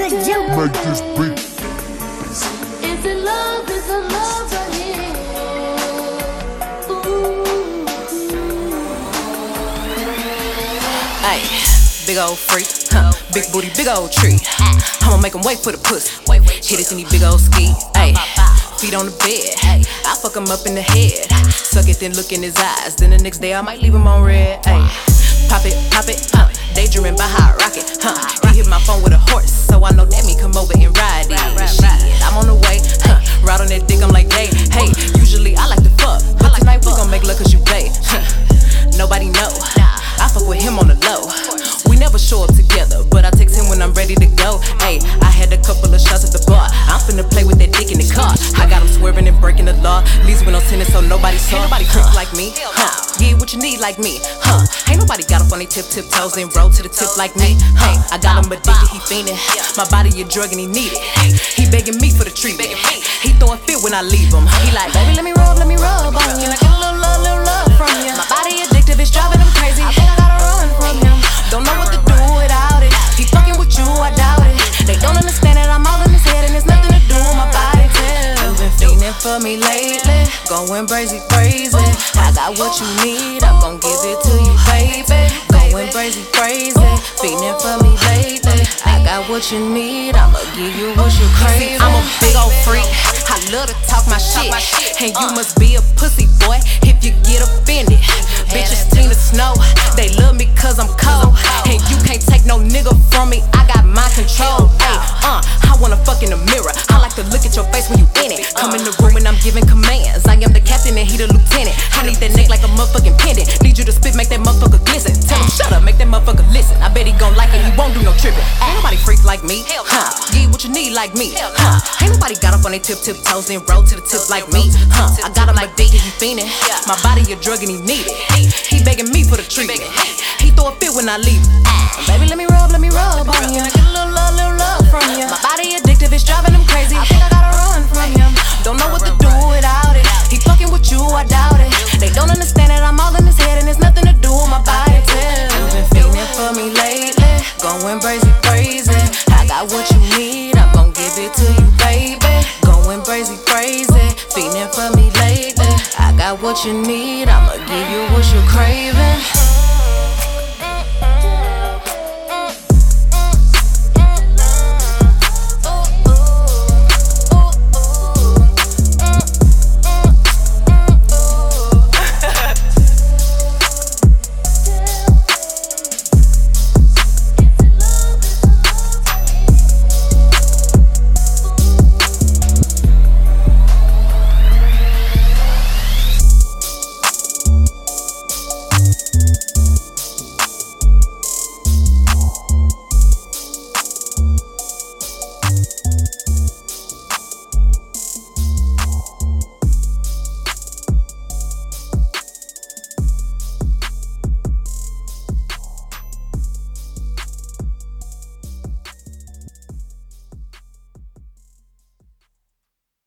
Make this beat. Is it love? Is it love right here? Ooh. Ay, big old freak, big booty, big old tree. I'ma make him wait for the pussy. Hit it in these big old ski. Ay, feet on the bed. I fuck him up in the head. Suck it, then look in his eyes. Then the next day I might leave him on red. Ay, pop it, daydreaming by how I rock it. He hit my phone with a horse, so I know that me come over and ride it. Shit, I'm on the way. Ride on that dick, I'm like, hey. Usually I like to fuck, but tonight we gon' make love 'cause you pay. Nobody know. I fuck with him on the low. We never show up together, but I text him when I'm ready to go. Ayy, I had a couple of shots at the bar. I'm finna play with that dick in the car. I got him swerving and breaking the law. Leaves with no tennis, so nobody saw. Ain't nobody freak like me, Yeah, what you need like me, Ain't nobody got up on they tiptoes and roll to the tip like me, I got him addicted, he fiendin'. My body a drug and he need it. He begging me for the treatment. He throwing fit when I leave him. He like, baby, let me rub on you. Can I get a little love from you? My body addictive, it's driving him crazy. I think I gotta run from him. Don't know what to do without it. He fucking with you, I doubt it. They don't understand that I'm all in his head and it's nothing to do with my body. You've been fiending for me lately, going crazy. I got what you need, I'm gon' give it to you, baby. Going crazy, fiending for me lately. I got what you need, I'ma give you what you crave. I'm a big old freak, I love to talk my shit, and you must be a pussy boy if you get offended. Bitches Tina Snow, they love me 'cause I'm cold, and you can't take no nigga from me. I got my control. I wanna fuck in the mirror. I like to look at your face when you in it. Come in the room and I'm giving commands. I am the captain and he the lieutenant. I need that neck like a motherfucking pendant. Need you to spit, make that motherfucker glisten. Tell him shut up, make that motherfucker listen. I bet he gon' like it, he won't do no tripping. Ain't nobody freak like me, Yeah, what you need like me, Ain't nobody got up on they tiptoes and roll to the tip like me, I got him addicted, he fiendin'. My body a drug and he need it. He begging me for the treatment. He throw a fit when I leave him. Baby, let me rub on you. Can I get a little love from you? My body addictive, it's driving him crazy. I think I gotta run from him. Don't know what to do without it. He fucking with you, I doubt it. They don't understand that I'm all in his head and it's nothing to do with my body. You've been feeling for me lately, going crazy. I got what you need, I'm gon' give it to you, baby. Going crazy, feeling for me lately. I got what you need, I'ma give you what you're craving.